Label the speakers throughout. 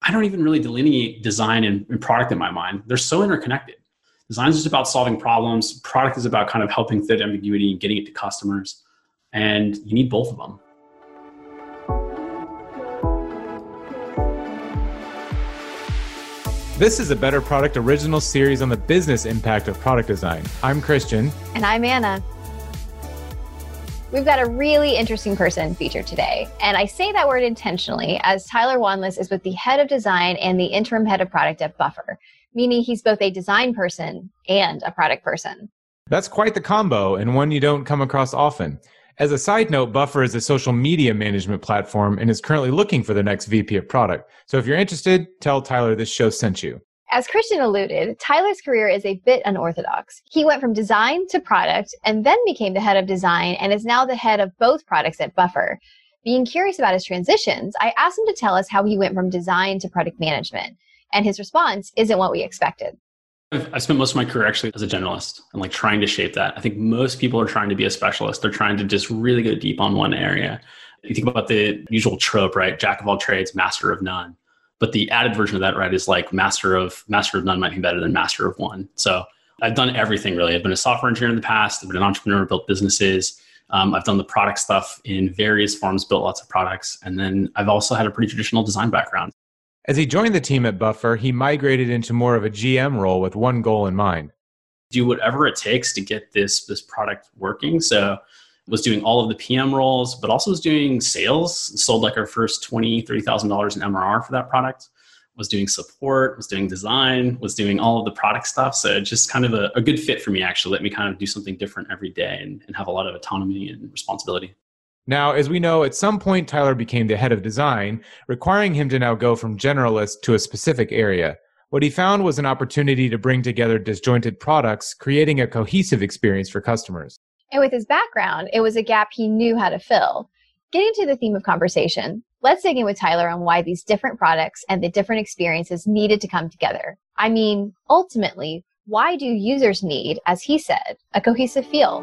Speaker 1: I don't even really delineate design and product in my mind. They're so interconnected. Design is just about solving problems. Product is about kind of helping fit ambiguity and getting it to customers. And you need both of them.
Speaker 2: This is a Better Product original series on the business impact of product design. I'm Christian.
Speaker 3: And I'm Anna. We've got a really interesting person featured today. And I say that word intentionally as Tyler Wanless is both the head of design and the interim head of product at Buffer, meaning he's both a design person and a product person.
Speaker 2: That's quite the combo and one you don't come across often. As a side note, Buffer is a social media management platform and is currently looking for the next VP of product. So if you're interested, tell Tyler this show sent you.
Speaker 3: As Christian alluded, Tyler's career is a bit unorthodox. He went from design to product and then became the head of design and is now the head of both products at Buffer. Being curious about his transitions, I asked him to tell us how he went from design to product management. And his response isn't what we expected.
Speaker 1: I've spent most of my career actually as a generalist and like trying to shape that. I think most people are trying to be a specialist. They're trying to just really go deep on one area. You think about the usual trope, right? Jack of all trades, master of none. But the added version of that, right, is like master of none might be better than master of one. So I've done everything really. I've been a software engineer in the past. I've been an entrepreneur, built businesses. I've done the product stuff in various forms, built lots of products. And then I've also had a pretty traditional design background.
Speaker 2: As he joined the team at Buffer, he migrated into more of a GM role with one goal in mind.
Speaker 1: Do whatever it takes to get this product working. So was doing all of the PM roles, but also was doing sales, sold like our first $20,000, $30,000 in MRR for that product, was doing support, was doing design, was doing all of the product stuff. So just kind of a good fit for me, actually. Let me kind of do something different every day and have a lot of autonomy and responsibility.
Speaker 2: Now, as we know, at some point, Tyler became the head of design, requiring him to now go from generalist to a specific area. What he found was an opportunity to bring together disjointed products, creating a cohesive experience for customers.
Speaker 3: And with his background, it was a gap he knew how to fill. Getting to the theme of conversation, let's dig in with Tyler on why these different products and the different experiences needed to come together. I mean, ultimately, why do users need, as he said, a cohesive feel?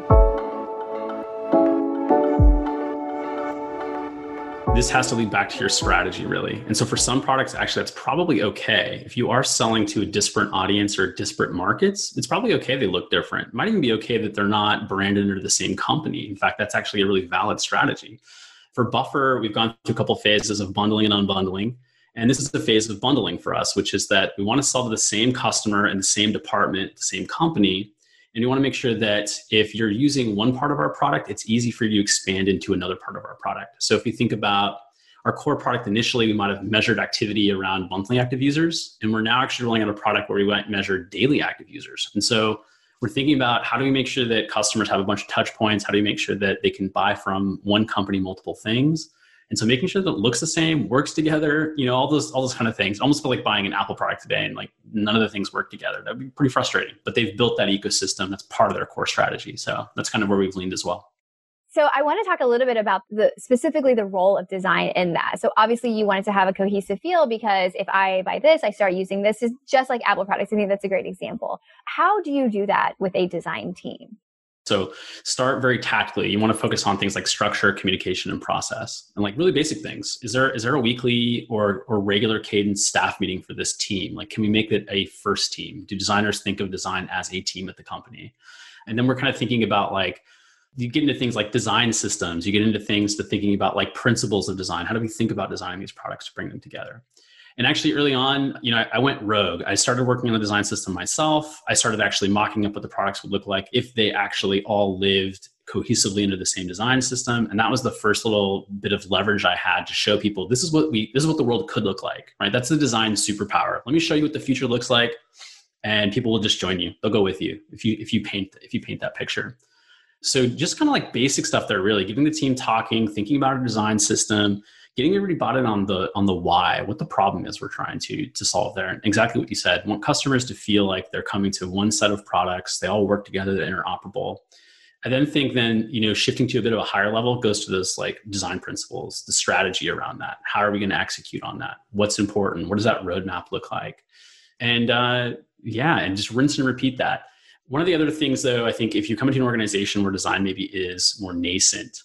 Speaker 1: This has to lead back to your strategy, really. And so for some products, actually, that's probably okay. If you are selling to a disparate audience or disparate markets, it's probably okay they look different. It might even be okay that they're not branded under the same company. In fact, that's actually a really valid strategy. For Buffer, we've gone through a couple of phases of bundling and unbundling. And this is the phase of bundling for us, which is that we want to sell to the same customer and the same department, the same company. And you want to make sure that if you're using one part of our product, it's easy for you to expand into another part of our product. So if you think about our core product, initially, we might have measured activity around monthly active users. And we're now actually rolling out a product where we might measure daily active users. And so we're thinking about how do we make sure that customers have a bunch of touch points? How do we make sure that they can buy from one company multiple things? And so making sure that it looks the same, works together, all those kind of things. Almost feel like buying an Apple product today and like none of the things work together. That'd be pretty frustrating. But they've built that ecosystem. That's part of their core strategy. So that's kind of where we've leaned as well.
Speaker 3: So I want to talk a little bit about specifically the role of design in that. So obviously you want it to have a cohesive feel because if I buy this, I start using this. Is just like Apple products. I think that's a great example. How do you do that with a design team?
Speaker 1: So start very tactically. You want to focus on things like structure, communication, and process, and like really basic things. Is there a weekly or regular cadence staff meeting for this team? Like, can we make it a first team? Do designers think of design as a team at the company? And then we're kind of thinking about like, you get into things like design systems. You get into things to thinking about like principles of design. How do we think about designing these products to bring them together? And actually early on, I went rogue. I started working on the design system myself. I started actually mocking up what the products would look like if they actually all lived cohesively into the same design system. And that was the first little bit of leverage I had to show people this is what the world could look like, right? That's the design superpower. Let me show you what the future looks like, and people will just join you. They'll go with you if you paint that picture. So just kind of like basic stuff there, really getting the team talking, thinking about a design system, getting everybody bought in on the why, what the problem is we're trying to solve there. And exactly what you said, want customers to feel like they're coming to one set of products, they all work together, they're interoperable. I then think shifting to a bit of a higher level goes to those like design principles, the strategy around that. How are we going to execute on that? What's important? What does that roadmap look like? And and just rinse and repeat that. One of the other things though, I think if you come into an organization where design maybe is more nascent,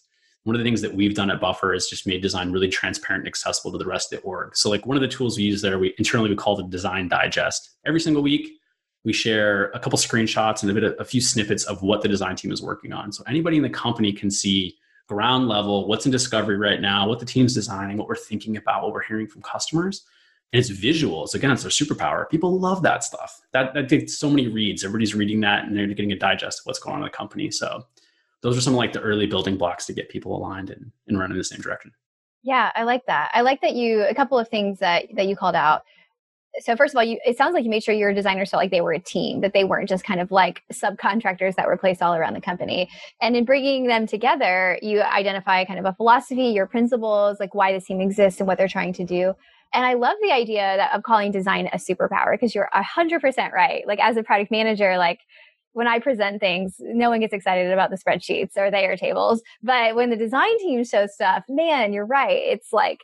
Speaker 1: one of the things that we've done at Buffer is just made design really transparent and accessible to the rest of the org. So like one of the tools we use there, we internally call the Design Digest. Every single week, we share a couple screenshots and a few snippets of what the design team is working on. So anybody in the company can see ground level, what's in discovery right now, what the team's designing, what we're thinking about, what we're hearing from customers. And it's visuals. Again, it's their superpower. People love that stuff. That takes so many reads. Everybody's reading that and they're getting a digest of what's going on in the company. So those are some of like the early building blocks to get people aligned and run in the same direction.
Speaker 3: Yeah, I like that. I like that a couple of things that you called out. So first of all, it sounds like you made sure your designers felt like they were a team, that they weren't just kind of like subcontractors that were placed all around the company. And in bringing them together, you identify kind of a philosophy, your principles, like why this team exists and what they're trying to do. And I love the idea of calling design a superpower, because you're 100% right. Like as a product manager, like when I present things, no one gets excited about the spreadsheets or the Airtables. But when the design team shows stuff, man, you're right. It's like,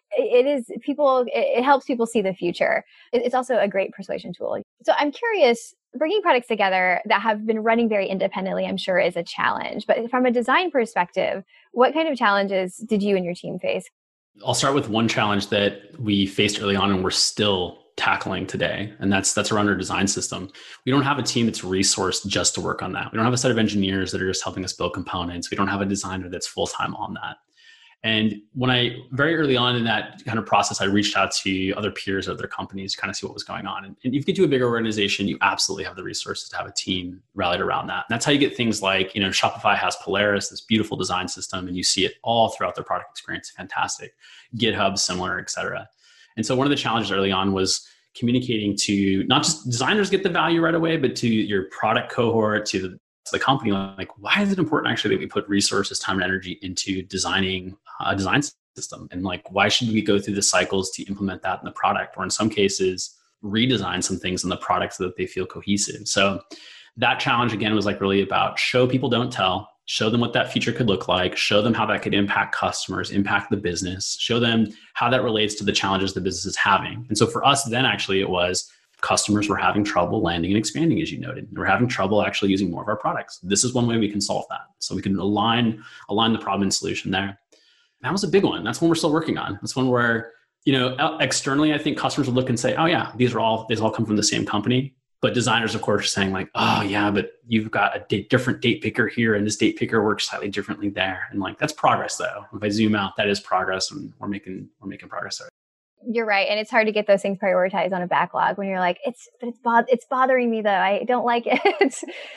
Speaker 3: it helps people see the future. It's also a great persuasion tool. So I'm curious, bringing products together that have been running very independently, I'm sure is a challenge. But from a design perspective, what kind of challenges did you and your team face?
Speaker 1: I'll start with one challenge that we faced early on and we're still tackling today. And that's around our design system. We don't have a team that's resourced just to work on that. We don't have a set of engineers that are just helping us build components. We don't have a designer that's full-time on that. And when very early on in that kind of process, I reached out to other peers at other companies to kind of see what was going on. And if you get to a bigger organization, you absolutely have the resources to have a team rallied around that. And that's how you get things like, Shopify has Polaris, this beautiful design system, and you see it all throughout their product experience. Fantastic. GitHub, similar, et cetera. And so one of the challenges early on was communicating to not just designers get the value right away, but to your product cohort, to the company, like, why is it important actually that we put resources, time, and energy into designing a design system? And like, why should we go through the cycles to implement that in the product? Or in some cases, redesign some things in the product so that they feel cohesive. So that challenge, again, was like really about show people, don't tell. Show them what that feature could look like, show them how that could impact customers, impact the business, show them how that relates to the challenges the business is having. And so for us then actually it was customers were having trouble landing and expanding, as you noted. They were having trouble actually using more of our products. This is one way we can solve that. So we can align the problem and solution there. That was a big one. That's one we're still working on. That's one where, externally, I think customers will look and say, oh yeah, these all come from the same company. But designers, of course, are saying like, oh yeah, but you've got a different date picker here and this date picker works slightly differently there. And like, that's progress though. If I zoom out, that is progress and we're making progress there.
Speaker 3: You're right. And it's hard to get those things prioritized on a backlog when you're like, it's bothering me though. I don't like it.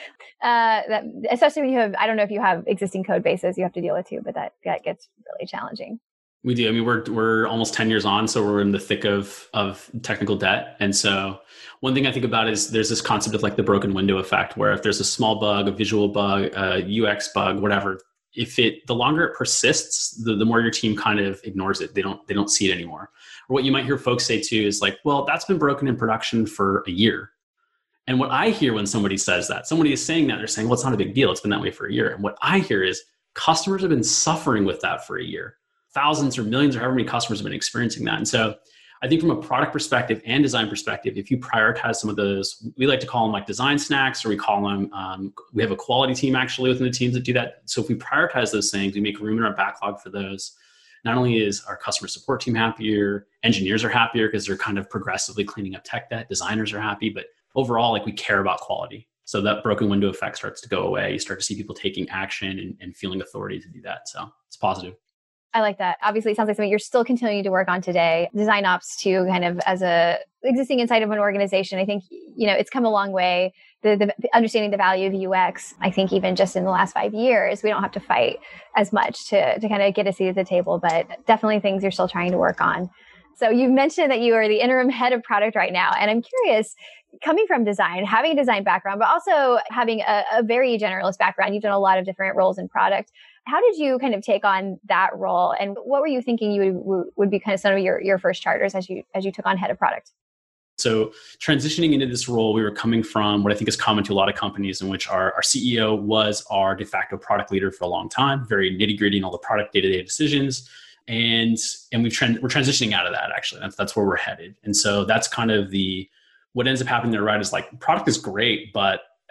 Speaker 3: Especially when you have, I don't know if you have existing code bases you have to deal with too, but that gets really challenging.
Speaker 1: We do. I mean, we're almost 10 years on, so we're in the thick of technical debt. And so one thing I think about is there's this concept of like the broken window effect, where if there's a small bug, a visual bug, a UX bug, whatever, the longer it persists, the more your team kind of ignores it. They don't see it anymore. Or what you might hear folks say too is like, well, that's been broken in production for a year. And what I hear when somebody says that, somebody is saying that, they're saying, well, it's not a big deal. It's been that way for a year. And what I hear is customers have been suffering with that for a year. Thousands or millions or however many customers have been experiencing that. And so I think from a product perspective and design perspective, if you prioritize some of those, we like to call them like design snacks, or we call them, we have a quality team actually within the teams that do that. So if we prioritize those things, we make room in our backlog for those. Not only is our customer support team happier, engineers are happier because they're kind of progressively cleaning up tech debt, designers are happy, but overall, like we care about quality. So that broken window effect starts to go away. You start to see people taking action and feeling authority to do that. So it's positive.
Speaker 3: I like that. Obviously, it sounds like something you're still continuing to work on today. Design ops too, kind of as a existing inside of an organization. I think, it's come a long way. The understanding the value of UX, I think even just in the last 5 years, we don't have to fight as much to kind of get a seat at the table, but definitely things you're still trying to work on. So you've mentioned that you are the interim head of product right now. And I'm curious, coming from design, having a design background, but also having a very generalist background, you've done a lot of different roles in product. How did you kind of take on that role? And what were you thinking you would be kind of some of your first charters as you took on head of product?
Speaker 1: So transitioning into this role, we were coming from what I think is common to a lot of companies, in which our CEO was our de facto product leader for a long time, very nitty gritty in all the product day-to-day decisions. And we're transitioning out of that, actually. That's where we're headed. And so that's kind of what ends up happening there, right? Is like product is great, but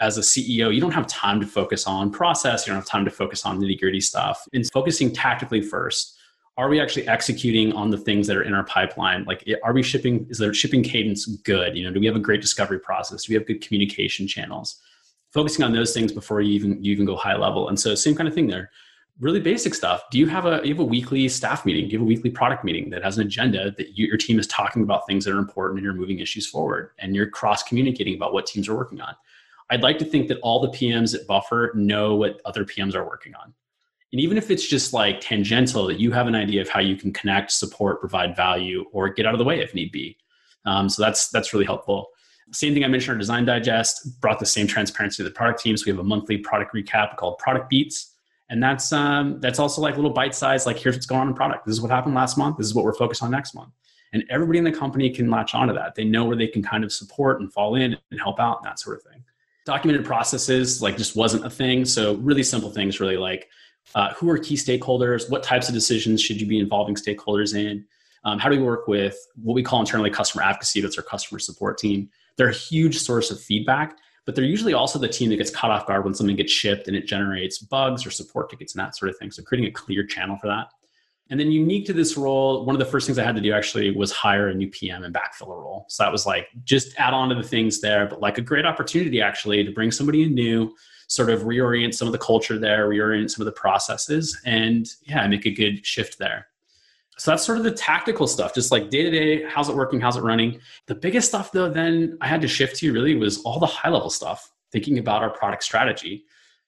Speaker 1: as a CEO, you don't have time to focus on process. You don't have time to focus on nitty gritty stuff. And focusing tactically first. Are we actually executing on the things that are in our pipeline? Like, are we shipping? Is their shipping cadence good? Do we have a great discovery process? Do we have good communication channels? Focusing on those things before you even go high level. And so same kind of thing there. Really basic stuff. Do you have a weekly staff meeting? Do you have a weekly product meeting that has an agenda that your team is talking about things that are important and you're moving issues forward and you're cross communicating about what teams are working on? I'd like to think that all the PMs at Buffer know what other PMs are working on. And even if it's just like tangential, that you have an idea of how you can connect, support, provide value, or get out of the way if need be. So that's really helpful. Same thing I mentioned, our Design Digest brought the same transparency to the product teams. We have a monthly product recap called Product Beats. And that's also like little bite-sized, like, here's what's going on in product. This is what happened last month. This is what we're focused on next month. And everybody in the company can latch onto that. They know where they can kind of support and fall in and help out and that sort of thing. Documented processes, like, just wasn't a thing. So really simple things, really, like, who are key stakeholders? What types of decisions should you be involving stakeholders in? How do we work with what we call internally customer advocacy? That's our customer support team. They're a huge source of feedback, but they're usually also the team that gets caught off guard when something gets shipped and it generates bugs or support tickets and that sort of thing. So creating a clear channel for that. And then unique to this role, one of the first things I had to do actually was hire a new PM and backfill a role. So that was like, just add on to the things there, but like a great opportunity actually to bring somebody in new, sort of reorient some of the culture there, reorient some of the processes, and make a good shift there. So that's sort of the tactical stuff, just like day to day, how's it working, how's it running? The biggest stuff though, then I had to shift to really was all the high level stuff, thinking about our product strategy.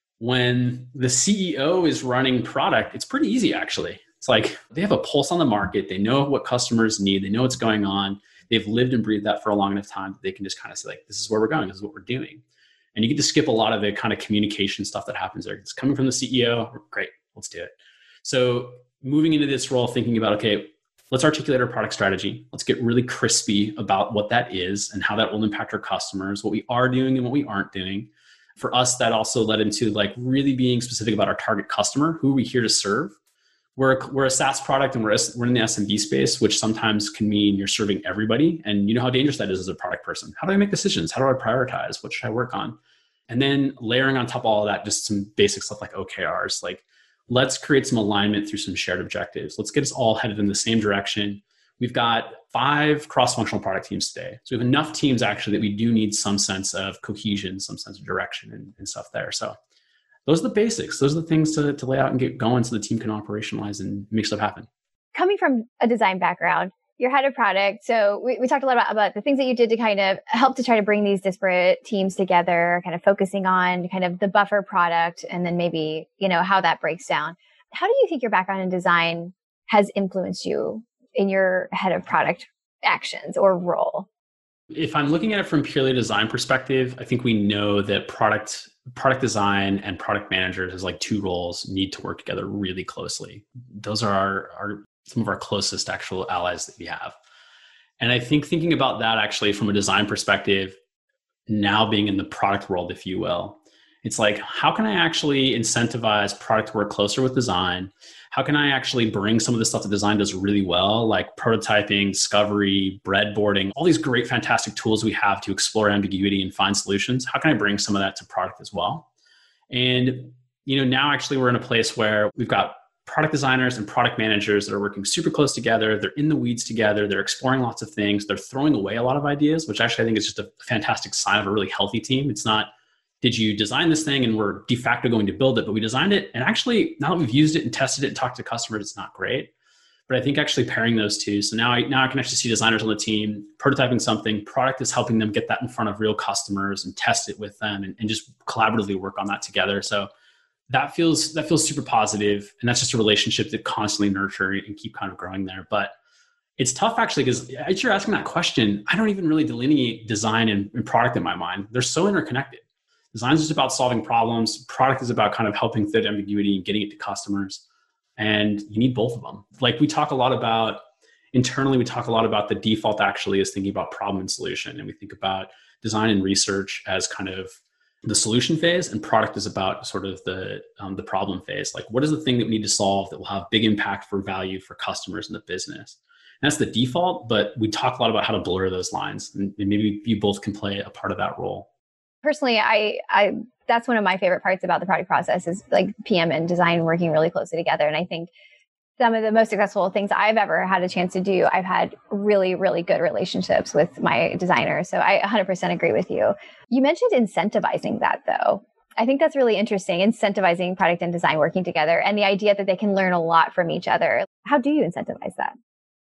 Speaker 1: When the CEO is running product, it's pretty easy actually. It's like they have a pulse on the market. They know what customers need. They know what's going on. They've lived and breathed that for a long enough time that they can just kind of say, like, this is where we're going. This is what we're doing. And you get to skip a lot of the kind of communication stuff that happens there. It's coming from the CEO. Great, let's do it. So moving into this role, thinking about, okay, let's articulate our product strategy. Let's get really crispy about what that is and how that will impact our customers, what we are doing and what we aren't doing. For us, that also led into like really being specific about our target customer. Who are we here to serve? We're a SaaS product and we're in the SMB space, which sometimes can mean you're serving everybody. And you know how dangerous that is as a product person. How do I make decisions? How do I prioritize? What should I work on? And then layering on top of all of that, just some basic stuff like OKRs. Like, let's create some alignment through some shared objectives. Let's get us all headed in the same direction. We've got 5 cross-functional product teams today. So we have enough teams actually that we do need some sense of cohesion, some sense of direction and stuff there. So those are the basics. Those are the things to lay out and get going so the team can operationalize and make stuff happen.
Speaker 3: Coming from a design background, you're head of product. So we talked a lot about the things that you did to kind of help to try to bring these disparate teams together, kind of focusing on kind of the Buffer product and then maybe, how that breaks down. How do you think your background in design has influenced you in your head of product actions or role?
Speaker 1: If I'm looking at it from purely design perspective, I think we know that product design and product managers as like 2 roles need to work together really closely. Those are some of our closest actual allies that we have. And I think thinking about that actually from a design perspective, now being in the product world, if you will, it's like, how can I actually incentivize product to work closer with design? How can I actually bring some of the stuff that design does really well, like prototyping, discovery, breadboarding, all these great, fantastic tools we have to explore ambiguity and find solutions? How can I bring some of that to product as well? And, now actually we're in a place where we've got product designers and product managers that are working super close together. They're in the weeds together. They're exploring lots of things. They're throwing away a lot of ideas, which actually I think is just a fantastic sign of a really healthy team. It's not, did you design this thing and we're de facto going to build it, but we designed it. And actually, now that we've used it and tested it and talked to customers, it's not great. But I think actually pairing those two. So now I can actually see designers on the team prototyping something. Product is helping them get that in front of real customers and test it with them and just collaboratively work on that together. So that feels super positive. And that's just a relationship that constantly nurture and keep kind of growing there. But it's tough actually, because as you're asking that question, I don't even really delineate design and product in my mind. They're so interconnected. Design is just about solving problems. Product is about kind of helping fit ambiguity and getting it to customers. And you need both of them. Like internally, we talk a lot about the default actually is thinking about problem and solution. And we think about design and research as kind of the solution phase, and product is about sort of the problem phase. Like, what is the thing that we need to solve that will have big impact for value for customers in the business? And that's the default, but we talk a lot about how to blur those lines. And maybe you both can play a part of that role.
Speaker 3: Personally, I that's one of my favorite parts about the product process is like PM and design working really closely together. And I think some of the most successful things I've ever had a chance to do, I've had really, really good relationships with my designers. So I 100% agree with you. You mentioned incentivizing that though. I think that's really interesting, incentivizing product and design working together and the idea that they can learn a lot from each other. How do you incentivize that?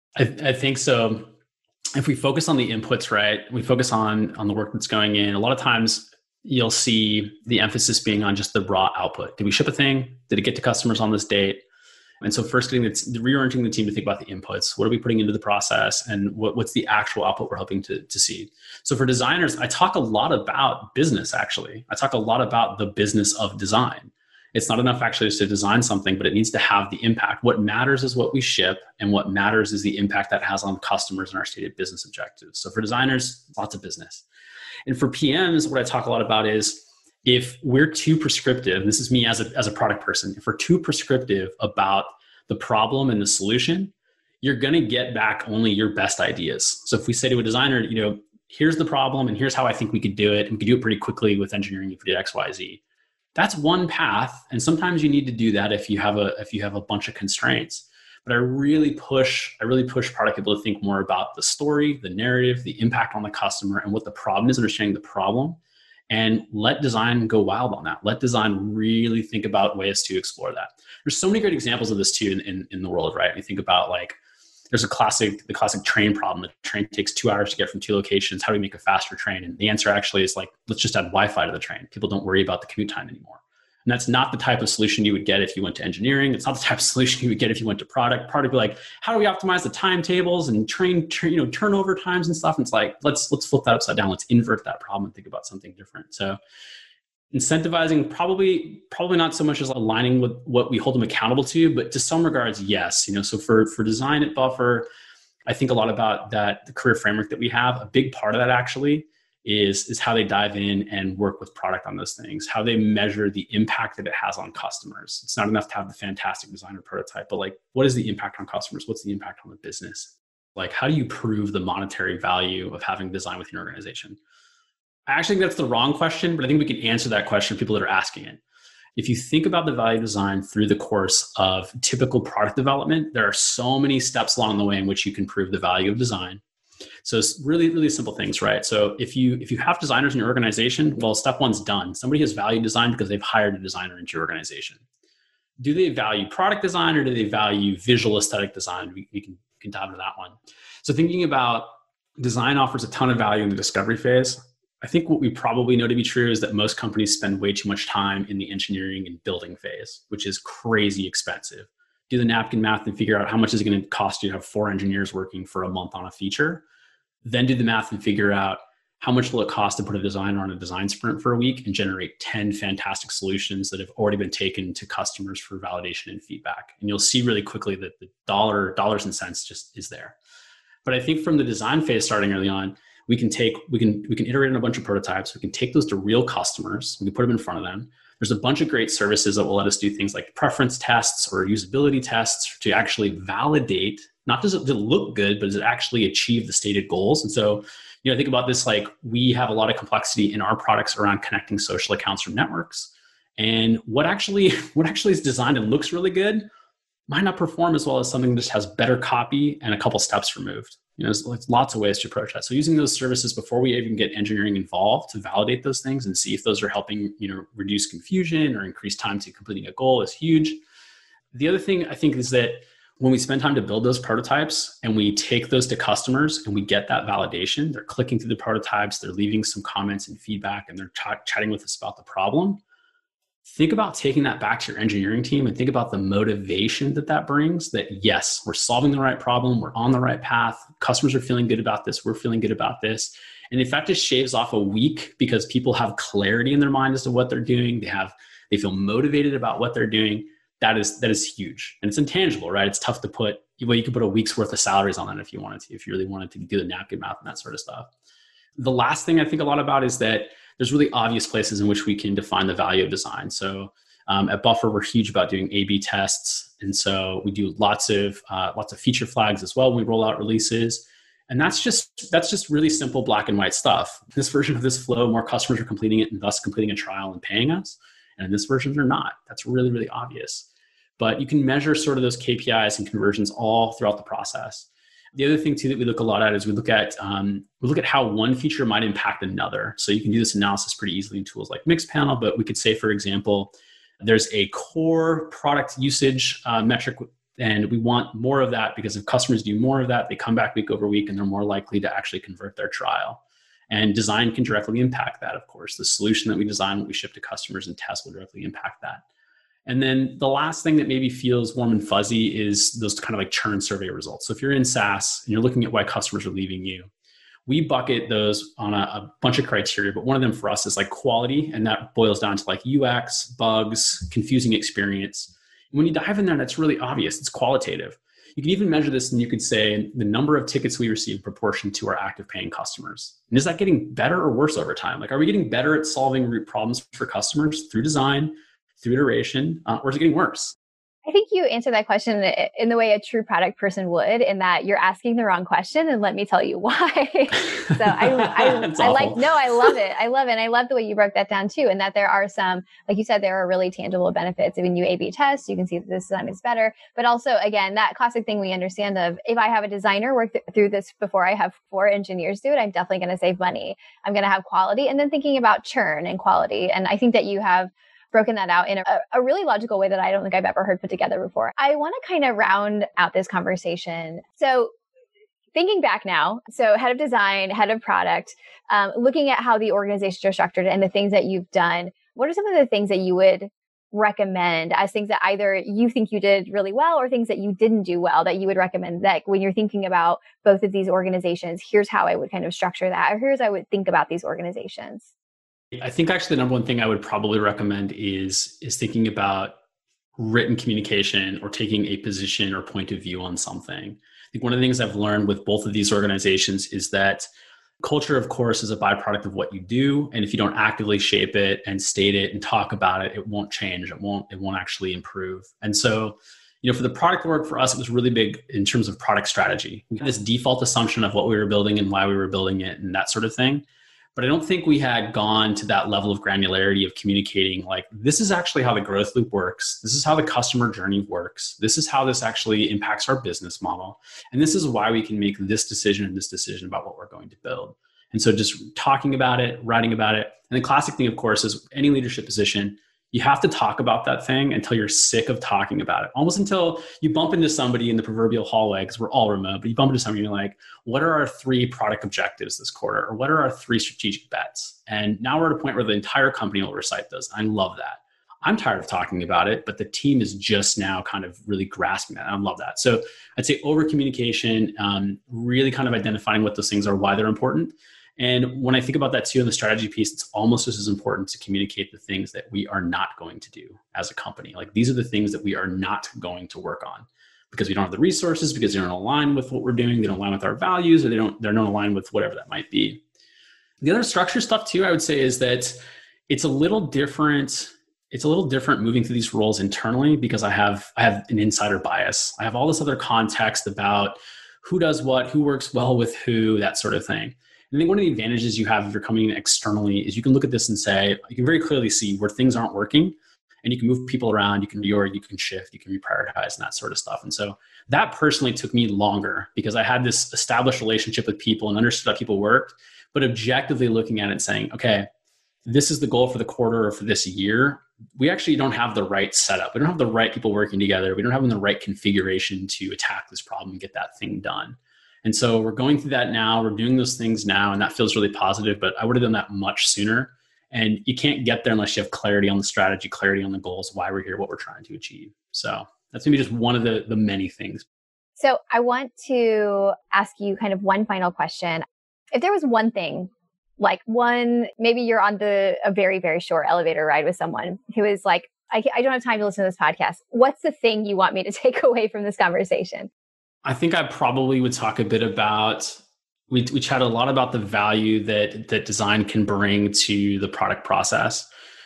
Speaker 1: I think so. If we focus on the inputs, right, we focus on the work that's going in, a lot of times you'll see the emphasis being on just the raw output. Did we ship a thing? Did it get to customers on this date? And so first reorienting the team to think about the inputs. What are we putting into the process and what's the actual output we're hoping to see? So for designers, I talk a lot about business, actually. I talk a lot about the business of design. It's not enough actually just to design something, but it needs to have the impact. What matters is what we ship, and what matters is the impact that has on customers and our stated business objectives. So for designers, lots of business. And for PMs, what I talk a lot about is if we're too prescriptive, this is me as a product person, if we're too prescriptive about the problem and the solution, you're going to get back only your best ideas. So if we say to a designer, here's the problem and here's how I think we could do it, and we could do it pretty quickly with engineering if we did X, Y, Z. That's one path. And sometimes you need to do that if you have a bunch of constraints. But I really push product people to think more about the story, the narrative, the impact on the customer, and what the problem is, understanding the problem, and let design go wild on that. Let design really think about ways to explore that. There's so many great examples of this too in the world, right? You think about there's the classic train problem. The train takes 2 hours to get from 2 locations. How do we make a faster train? And the answer actually is let's just add Wi-Fi to the train. People don't worry about the commute time anymore. And that's not the type of solution you would get if you went to engineering. It's not the type of solution you would get if you went to product. Product would be like, how do we optimize the timetables and train turnover times and stuff? And it's like, let's flip that upside down. Let's invert that problem and think about something different. So incentivizing, probably not so much as aligning with what we hold them accountable to, but to some regards, yes. So for design at Buffer, I think a lot about that, the career framework that we have. A big part of that actually is how they dive in and work with product on those things, how they measure the impact that it has on customers. It's not enough to have the fantastic design or prototype, but what is the impact on customers? What's the impact on the business? How do you prove the monetary value of having design within your organization? I actually think that's the wrong question, but I think we can answer that question for people that are asking it. If you think about the value of design through the course of typical product development, there are so many steps along the way in which you can prove the value of design. So it's really, really simple things, right? So if you have designers in your organization, well, step one's done. Somebody has value design because they've hired a designer into your organization. Do they value product design or do they value visual aesthetic design? We can dive into that one. So thinking about design offers a ton of value in the discovery phase. I think what we probably know to be true is that most companies spend way too much time in the engineering and building phase, which is crazy expensive. Do the napkin math and figure out how much is it going to cost you to have 4 engineers working for a month on a feature. Then do the math and figure out how much will it cost to put a designer on a design sprint for a week and generate 10 fantastic solutions that have already been taken to customers for validation and feedback. And you'll see really quickly that the dollars and cents just is there. But I think from the design phase starting early on, we can iterate on a bunch of prototypes. We can take those to real customers. We can put them in front of them. There's a bunch of great services that will let us do things like preference tests or usability tests to actually validate, not does it look good, but does it actually achieve the stated goals? And so, think about this, we have a lot of complexity in our products around connecting social accounts from networks. And what actually is designed and looks really good might not perform as well as something that just has better copy and a couple steps removed. There's lots of ways to approach that. So using those services before we even get engineering involved to validate those things and see if those are helping, reduce confusion or increase time to completing a goal is huge. The other thing I think is that when we spend time to build those prototypes and we take those to customers and we get that validation, they're clicking through the prototypes, they're leaving some comments and feedback, and they're chatting with us about the problem. Think about taking that back to your engineering team and think about the motivation that brings, that yes, we're solving the right problem, we're on the right path, customers are feeling good about this, we're feeling good about this. And if that just shaves off a week because people have clarity in their mind as to what they're doing, they feel motivated about what they're doing, that is huge. And it's intangible, right? It's tough to put, you can put a week's worth of salaries on that if you wanted to, if you really wanted to do the napkin math and that sort of stuff. The last thing I think a lot about is that there's really obvious places in which we can define the value of design. So at Buffer, we're huge about doing A/B tests. And so we do lots of feature flags as well when we roll out releases. And that's just really simple black and white stuff. This version of this flow, more customers are completing it and thus completing a trial and paying us. And in this version, they're not. That's really, really obvious. But you can measure sort of those KPIs and conversions all throughout the process. The other thing too that we look a lot at is we look at how one feature might impact another. So you can do this analysis pretty easily in tools like Mixpanel, but we could say, for example, there's a core product usage metric, and we want more of that because if customers do more of that, they come back week over week and they're more likely to actually convert their trial. And design can directly impact that, of course. The solution that we design, what we ship to customers and test will directly impact that. And then the last thing that maybe feels warm and fuzzy is those kind of like churn survey results. So if you're in SaaS and you're looking at why customers are leaving you, we bucket those on a bunch of criteria, but one of them for us is like quality. And that boils down to like UX, bugs, confusing experience. And when you dive in there, that's really obvious. It's qualitative. You can even measure this and you could say the number of tickets we receive in proportion to our active paying customers. And is that getting better or worse over time? Like, are we getting better at solving root problems for customers through design, through iteration, or is it getting worse?
Speaker 3: I think you answered that question in the way a true product person would, in that you're asking the wrong question, and let me tell you why. So I love it. I love it. And I love the way you broke that down too. And that there are some, like you said, there are really tangible benefits. When you A/B test, you can see that this design is better. But also, again, that classic thing we understand of, if I have a designer work through this before I have 4 engineers do it, I'm definitely going to save money. I'm going to have quality. And then thinking about churn and quality. And I think that you have broken that out in a really logical way that I don't think I've ever heard put together before. I want to kind of round out this conversation. So thinking back now, so head of design, head of product, looking at how the organizations are structured and the things that you've done, what are some of the things that you would recommend as things that either you think you did really well or things that you didn't do well that you would recommend, that when you're thinking about both of these organizations, here's how I would kind of structure that, or here's how I would think about these organizations?
Speaker 1: I think actually the number one thing I would probably recommend is thinking about written communication or taking a position or point of view on something. I think one of the things I've learned with both of these organizations is that culture, of course, is a byproduct of what you do. And if you don't actively shape it and state it and talk about it, it won't change. It won't actually improve. And so, for the product work for us, it was really big in terms of product strategy. We had this default assumption of what we were building and why we were building it and that sort of thing. But I don't think we had gone to that level of granularity of communicating, like, this is actually how the growth loop works. This is how the customer journey works. This is how this actually impacts our business model. And this is why we can make this decision and this decision about what we're going to build. And so just talking about it, writing about it. And the classic thing, of course, is any leadership position, you have to talk about that thing until you're sick of talking about it. Almost until you bump into somebody in the proverbial hallway, because we're all remote, but you bump into somebody and you're like, what are our 3 product objectives this quarter? Or what are our 3 strategic bets? And now we're at a point where the entire company will recite those. I love that. I'm tired of talking about it, but the team is just now kind of really grasping that. I love that. So I'd say over communication, really kind of identifying what those things are, why they're important. And when I think about that too, in the strategy piece, it's almost just as important to communicate the things that we are not going to do as a company. Like, these are the things that we are not going to work on because we don't have the resources, because they don't align with what we're doing. They don't align with our values, or they're not aligned with whatever that might be. The other structure stuff too, I would say, is that it's a little different. It's a little different moving through these roles internally because I have an insider bias. I have all this other context about who does what, who works well with who, that sort of thing. I think one of the advantages you have if you're coming in externally is you can look at this and say, you can very clearly see where things aren't working, and you can move people around, you can reorg, you can shift, you can reprioritize, and that sort of stuff. And so that personally took me longer because I had this established relationship with people and understood how people worked, but objectively looking at it and saying, okay, this is the goal for the quarter or for this year. We actually don't have the right setup. We don't have the right people working together. We don't have the right configuration to attack this problem and get that thing done. And so we're going through that now. We're doing those things now, and that feels really positive, but I would have done that much sooner. And you can't get there unless you have clarity on the strategy, clarity on the goals, why we're here, what we're trying to achieve. So that's maybe just one of the many things.
Speaker 3: So I want to ask you kind of one final question. If there was one thing, like maybe you're on a very, very short elevator ride with someone who is like, I don't have time to listen to this podcast. What's the thing you want me to take away from this conversation?
Speaker 1: I think I probably would talk a bit about, we chatted a lot about the value that design can bring to the product process.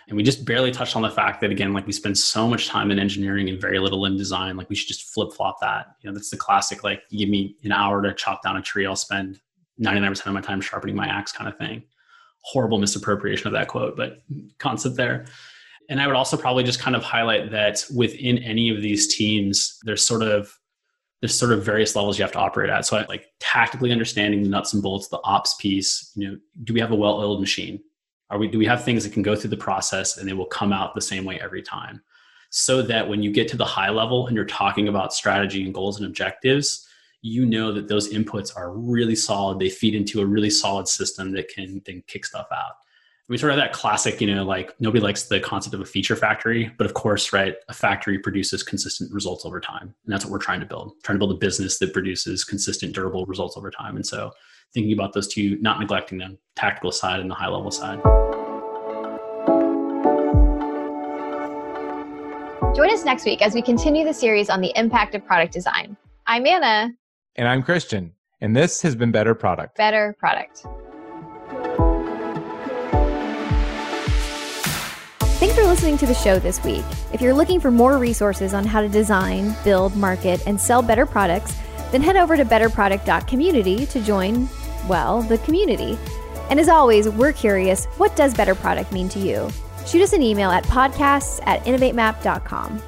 Speaker 1: And we just barely touched on the fact that, again, like we spend so much time in engineering and very little in design. Like we should just flip flop that. That's the classic, like you give me an hour to chop down a tree, I'll spend 99% of my time sharpening my axe kind of thing. Horrible misappropriation of that quote, but concept there. And I would also probably just kind of highlight that within any of these teams, there's sort of various levels you have to operate at. So like tactically understanding the nuts and bolts, the ops piece, do we have a well-oiled machine? Do we have things that can go through the process and they will come out the same way every time? So that when you get to the high level and you're talking about strategy and goals and objectives, that those inputs are really solid. They feed into a really solid system that can then kick stuff out. We sort of have that classic, like nobody likes the concept of a feature factory, but of course, right, a factory produces consistent results over time. And that's what we're trying to build a business that produces consistent, durable results over time. And so thinking about those two, not neglecting them, tactical side and the high level side.
Speaker 3: Join us next week as we continue the series on the impact of product design. I'm Anna.
Speaker 2: And I'm Christian. And this has been Better Product.
Speaker 3: Better Product. Thanks for listening to the show this week. If you're looking for more resources on how to design, build, market, and sell better products, then head over to betterproduct.community to join, the community. And as always, we're curious, what does better product mean to you? Shoot us an email at podcasts@innovatemap.com.